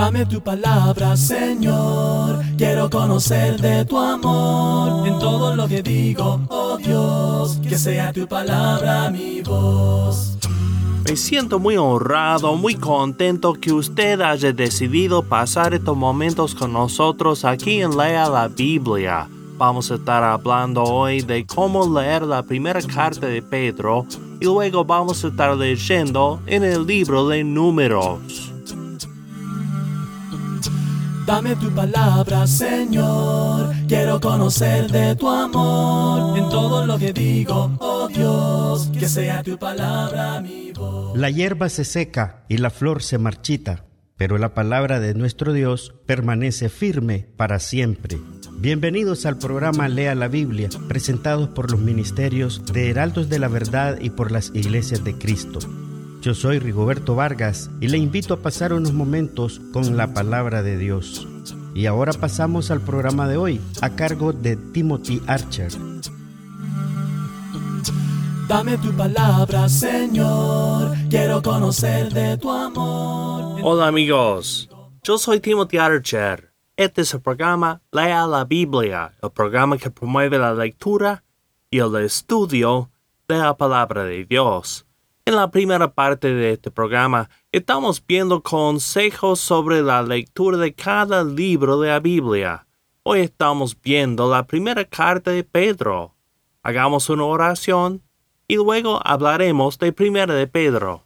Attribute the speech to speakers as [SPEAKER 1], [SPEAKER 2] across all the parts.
[SPEAKER 1] Dame tu palabra, Señor. Quiero conocer de tu amor en todo lo que digo, oh Dios. Que sea tu palabra mi voz.
[SPEAKER 2] Me siento muy honrado, muy contento que usted haya decidido pasar estos momentos con nosotros aquí en Lea la Biblia. Vamos a estar hablando hoy de cómo leer la primera carta de Pedro y luego vamos a estar leyendo en el libro de Números.
[SPEAKER 1] Dame tu palabra, Señor. Quiero conocer de tu amor en todo lo que digo, oh Dios. Que sea tu palabra mi voz.
[SPEAKER 3] La hierba se seca y la flor se marchita, pero la palabra de nuestro Dios permanece firme para siempre. Bienvenidos al programa Lea la Biblia, presentados por los ministerios de Heraldos de la Verdad y por las Iglesias de Cristo. Yo soy Rigoberto Vargas y le invito a pasar unos momentos con la palabra de Dios. Y ahora pasamos al programa de hoy, a cargo de Timothy Archer.
[SPEAKER 1] Dame tu palabra, Señor. Quiero conocer de tu amor.
[SPEAKER 2] Hola amigos, yo soy Timothy Archer. Este es el programa Lea la Biblia, el programa que promueve la lectura y el estudio de la palabra de Dios. En la primera parte de este programa estamos viendo consejos sobre la lectura de cada libro de la Biblia. Hoy estamos viendo la primera carta de Pedro. Hagamos una oración y luego hablaremos de primera de Pedro.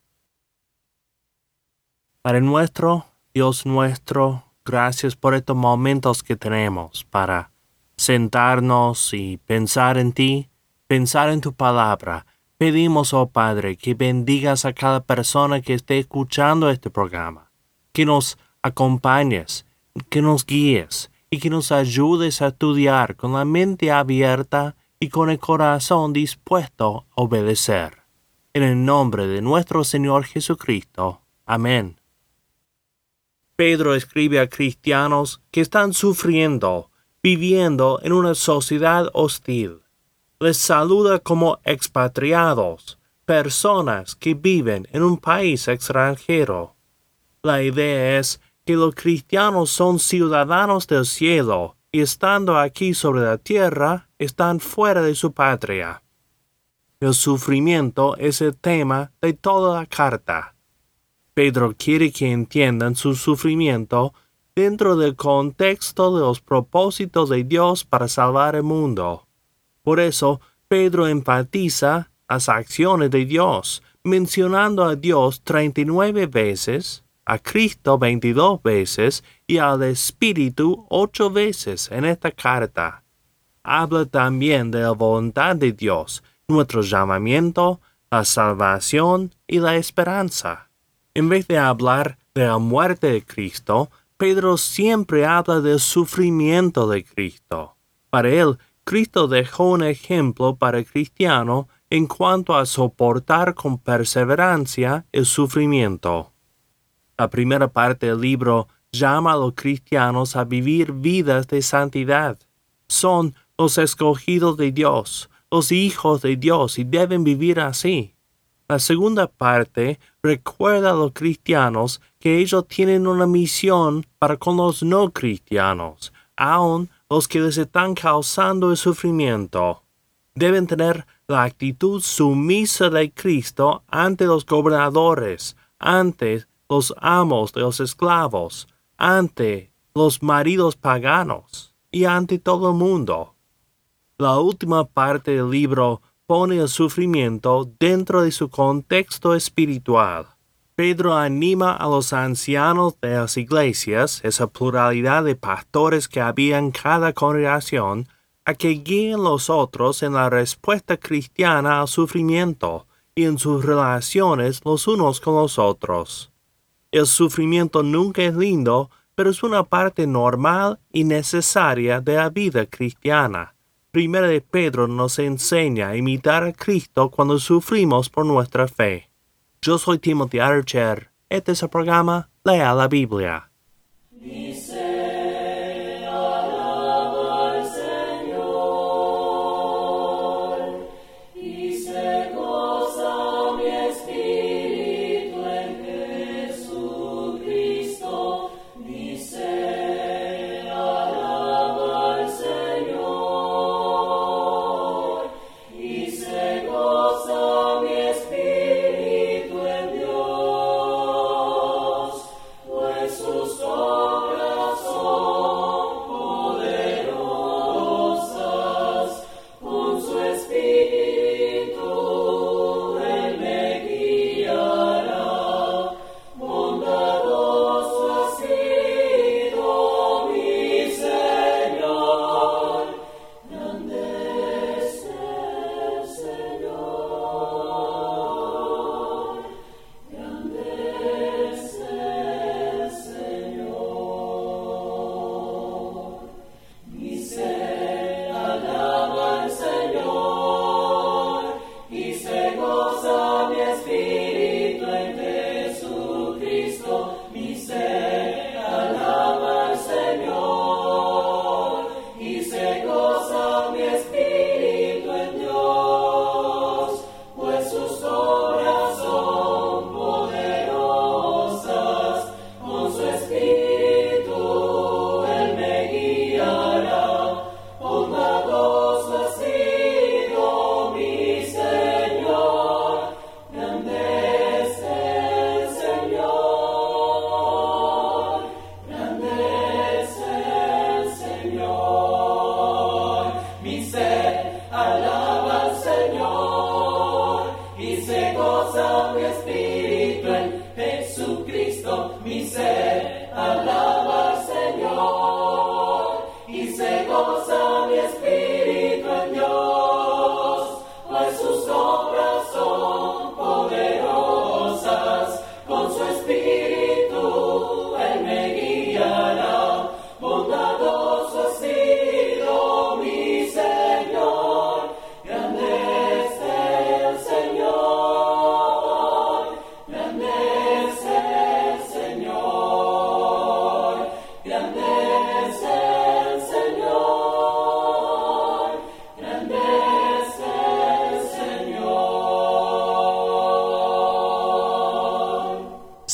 [SPEAKER 2] Padre nuestro, Dios nuestro, gracias por estos momentos que tenemos para sentarnos y pensar en ti, pensar en tu palabra. Pedimos, oh Padre, que bendigas a cada persona que esté escuchando este programa, que nos acompañes, que nos guíes y que nos ayudes a estudiar con la mente abierta y con el corazón dispuesto a obedecer. En el nombre de nuestro Señor Jesucristo. Amén. Pedro escribe a cristianos que están sufriendo, viviendo en una sociedad hostil. Les saluda como expatriados, personas que viven en un país extranjero. La idea es que los cristianos son ciudadanos del cielo y estando aquí sobre la tierra, están fuera de su patria. El sufrimiento es el tema de toda la carta. Pedro quiere que entiendan su sufrimiento dentro del contexto de los propósitos de Dios para salvar el mundo. Por eso, Pedro enfatiza las acciones de Dios, mencionando a Dios 39 veces, a Cristo 22 veces y al Espíritu 8 veces en esta carta. Habla también de la voluntad de Dios, nuestro llamamiento, la salvación y la esperanza. En vez de hablar de la muerte de Cristo, Pedro siempre habla del sufrimiento de Cristo. Para él, Cristo dejó un ejemplo para el cristiano en cuanto a soportar con perseverancia el sufrimiento. La primera parte del libro llama a los cristianos a vivir vidas de santidad. Son los escogidos de Dios, los hijos de Dios y deben vivir así. La segunda parte recuerda a los cristianos que ellos tienen una misión para con los no cristianos, aun los que les están causando el sufrimiento. Deben tener la actitud sumisa de Cristo ante los gobernadores, ante los amos de los esclavos, ante los maridos paganos y ante todo el mundo. La última parte del libro pone el sufrimiento dentro de su contexto espiritual. Pedro anima a los ancianos de las iglesias, esa pluralidad de pastores que había en cada congregación, a que guíen los otros en la respuesta cristiana al sufrimiento y en sus relaciones los unos con los otros. El sufrimiento nunca es lindo, pero es una parte normal y necesaria de la vida cristiana. Primera de Pedro nos enseña a imitar a Cristo cuando sufrimos por nuestra fe. Yo soy Timothy Archer. Este es el programa Lea la Biblia.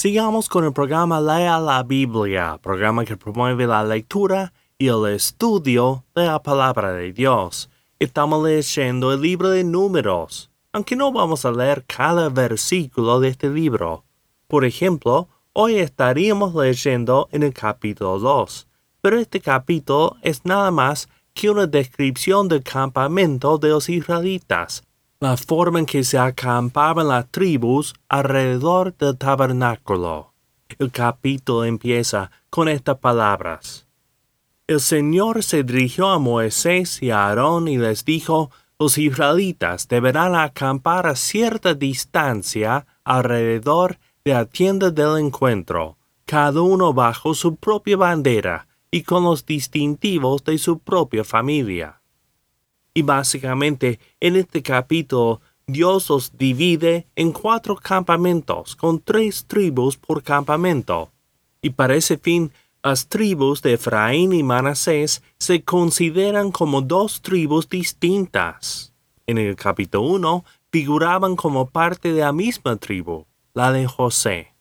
[SPEAKER 2] Sigamos con el programa Lea la Biblia, programa que promueve la lectura y el estudio de la palabra de Dios. Estamos leyendo el libro de Números, aunque no vamos a leer cada versículo de este libro. Por ejemplo, hoy estaríamos leyendo en el capítulo 2, pero este capítulo es nada más que una descripción del campamento de los israelitas, la forma en que se acampaban las tribus alrededor del tabernáculo. El capítulo empieza con estas palabras. El Señor se dirigió a Moisés y a Aarón y les dijo, los israelitas deberán acampar a cierta distancia alrededor de la tienda del encuentro, cada uno bajo su propia bandera y con los distintivos de su propia familia. Y básicamente, en este capítulo, Dios los divide en 4 campamentos, con 3 tribus por campamento. Y para ese fin, las tribus de Efraín y Manasés se consideran como 2 tribus distintas. En el capítulo 1, figuraban como parte de la misma tribu, la de José.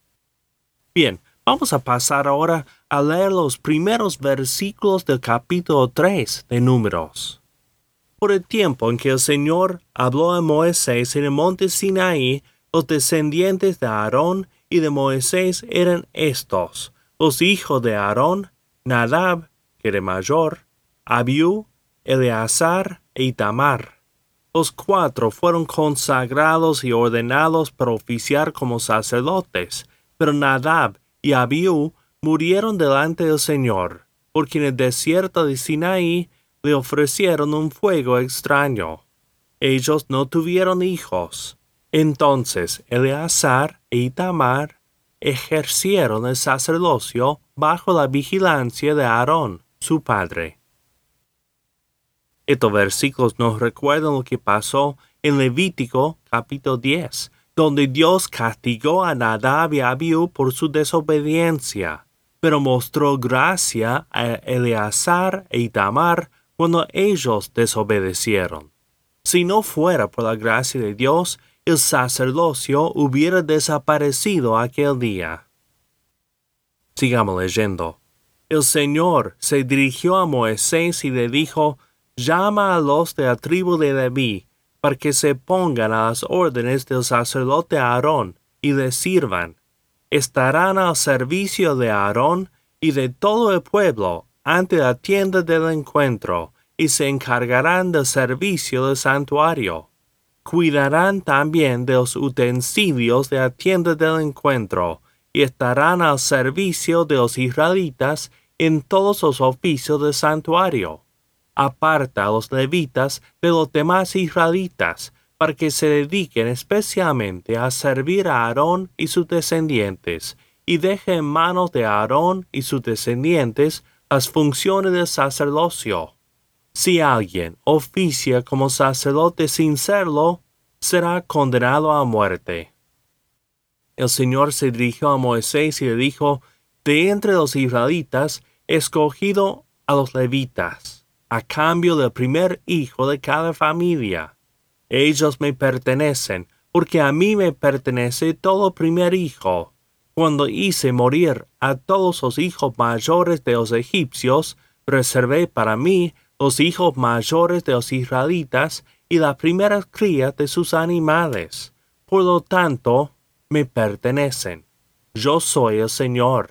[SPEAKER 2] Bien, vamos a pasar ahora a leer los primeros versículos del capítulo 3 de Números. Por el tiempo en que el Señor habló a Moisés en el monte Sinaí, los descendientes de Aarón y de Moisés eran estos, los hijos de Aarón, Nadab, que era mayor, Abiú, Eleazar e Itamar. Los 4 fueron consagrados y ordenados para oficiar como sacerdotes, pero Nadab y Abiú murieron delante del Señor, porque en el desierto de Sinaí le ofrecieron un fuego extraño. Ellos no tuvieron hijos. Entonces Eleazar e Itamar ejercieron el sacerdocio bajo la vigilancia de Aarón, su padre. Estos versículos nos recuerdan lo que pasó en Levítico capítulo 10, donde Dios castigó a Nadab y Abiú por su desobediencia, pero mostró gracia a Eleazar e Itamar cuando ellos desobedecieron. Si no fuera por la gracia de Dios, el sacerdocio hubiera desaparecido aquel día. Sigamos leyendo. El Señor se dirigió a Moisés y le dijo, llama a los de la tribu de Leví, para que se pongan a las órdenes del sacerdote Aarón y le sirvan. Estarán al servicio de Aarón y de todo el pueblo ante la tienda del encuentro, y se encargarán del servicio del santuario. Cuidarán también de los utensilios de la tienda del encuentro, y estarán al servicio de los israelitas en todos los oficios del santuario. Aparta a los levitas de los demás israelitas, para que se dediquen especialmente a servir a Aarón y sus descendientes, y deje en manos de Aarón y sus descendientes las funciones del sacerdocio. Si alguien oficia como sacerdote sin serlo, será condenado a muerte. El Señor se dirigió a Moisés y le dijo, de entre los israelitas he escogido a los levitas, a cambio del primer hijo de cada familia. Ellos me pertenecen, porque a mí me pertenece todo primer hijo. Cuando hice morir a todos los hijos mayores de los egipcios, reservé para mí los hijos mayores de los israelitas y las primeras crías de sus animales. Por lo tanto, me pertenecen. Yo soy el Señor.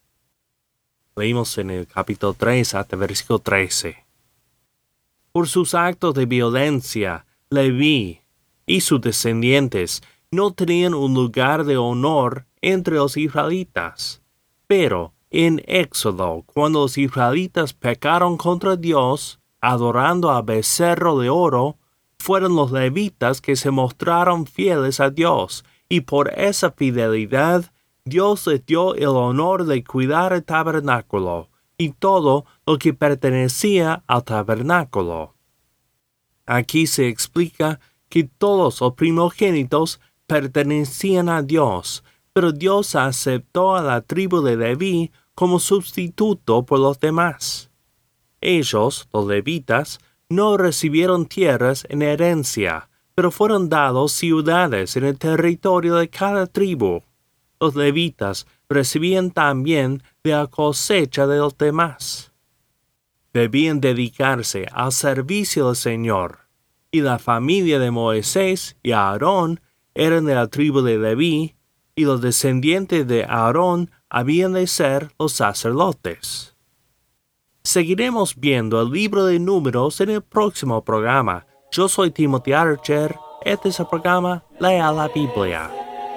[SPEAKER 2] Leímos en el capítulo 3 hasta el versículo 13. Por sus actos de violencia, Leví y sus descendientes no tenían un lugar de honor entre los israelitas. Pero en Éxodo, cuando los israelitas pecaron contra Dios, adorando a becerro de oro, fueron los levitas que se mostraron fieles a Dios, y por esa fidelidad Dios les dio el honor de cuidar el tabernáculo y todo lo que pertenecía al tabernáculo. Aquí se explica que todos los primogénitos pertenecían a Dios, pero Dios aceptó a la tribu de Leví como sustituto por los demás. Ellos, los levitas, no recibieron tierras en herencia, pero fueron dados ciudades en el territorio de cada tribu. los levitas recibían también de la cosecha de los demás. Debían dedicarse al servicio del Señor, y la familia de Moisés y Aarón eran de la tribu de Leví, y los descendientes de Aarón habían de ser los sacerdotes. Seguiremos viendo el libro de Números en el próximo programa. Yo soy Timothy Archer. Este es el programa Lea la Biblia.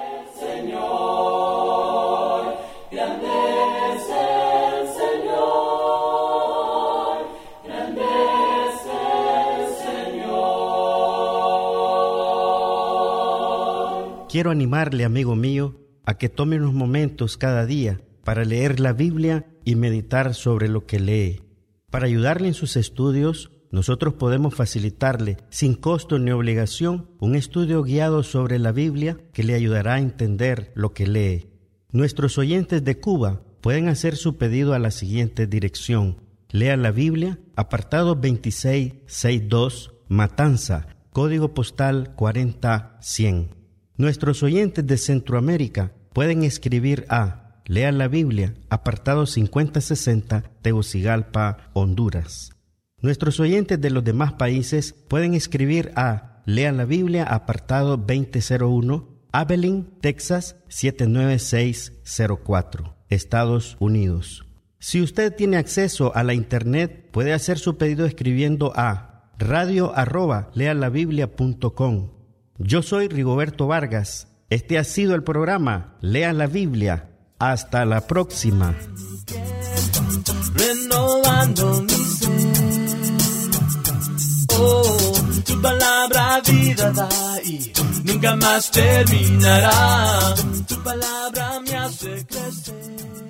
[SPEAKER 3] Quiero animarle, amigo mío, a que tome unos momentos cada día para leer la Biblia y meditar sobre lo que lee. Para ayudarle en sus estudios, nosotros podemos facilitarle, sin costo ni obligación, un estudio guiado sobre la Biblia que le ayudará a entender lo que lee. Nuestros oyentes de Cuba pueden hacer su pedido a la siguiente dirección: Lea la Biblia, apartado 2662, Matanza, código postal 40100. Nuestros oyentes de Centroamérica pueden escribir a Lea la Biblia, apartado 5060, Tegucigalpa, Honduras. Nuestros oyentes de los demás países pueden escribir a Lea la Biblia, apartado 2001, Abilene, Texas 79604, Estados Unidos. Si usted tiene acceso a la internet, puede hacer su pedido escribiendo a radio@lealabiblia.com. Yo soy Rigoberto Vargas. Este ha sido el programa Lea la Biblia. Hasta la próxima.
[SPEAKER 1] Renovando mi ser. Oh, tu palabra vida da y nunca más terminará. Tu palabra me hace crecer.